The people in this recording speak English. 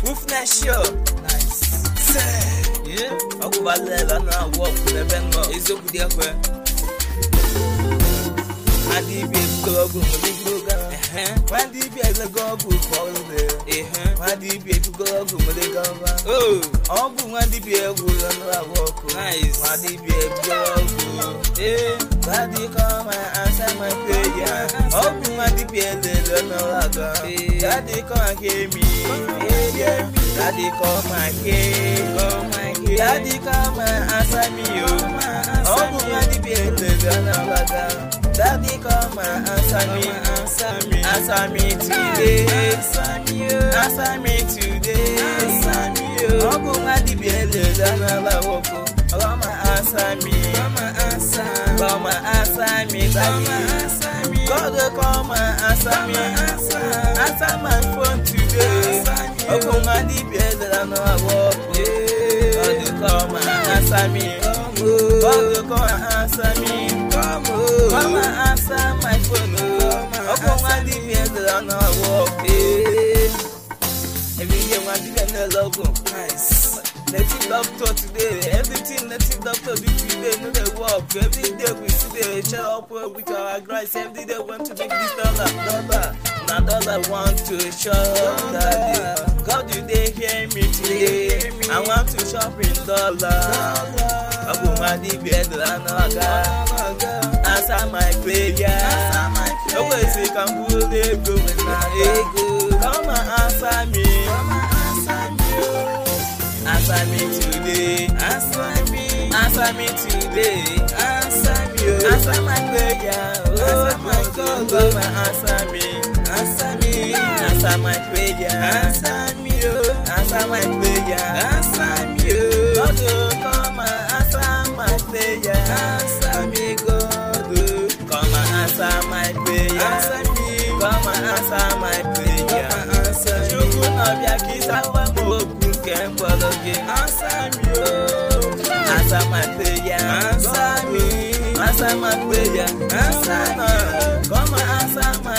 Ufna show. Nice. Yeah. Akubalela na walk never no. Ezoku dia kwe. Adibi gogo muligoga. Adibi gogo kolde. Adibi gogo muligoga. Oh. Ogu adibi gogo na walk. Nice. Adibi gogo. Daddy come and answer my prayer. Ogu adibi na walk. Daddy come and hear me. Daddy come and hear. Daddy come and answer me. Ogu adibi na walk. Daddy come and answer me today. Answer me today. Ogu adibi na walk. Come answer me. Come answer me, Daddy. God come and answer me. Answer my phone today. Ogu adibi na walk. God come and answer me. God come and answer me. Come and answer my phone. Ogu adibi na walk. Every day one adibi na logo. Nice. Native doctor today, everything native doctor do today, no they work. Every day we see they show up with our grace. Every day want to make this dollar. Now dollar want to show that God you they hear me today. I want to shop in dollar. Ogu adibi na answer my prayer. Always you can pull the go ego. Come and answer me. Answer me today. Answer me today. Answer my prayer. Oh my God, come and answer me. Answer my prayer. Answer my prayer. God, come and answer my prayer. Answer me, God. Come and answer my prayer. Come and answer my prayer. Answer my prayer. Answer my prayer. Come and answer my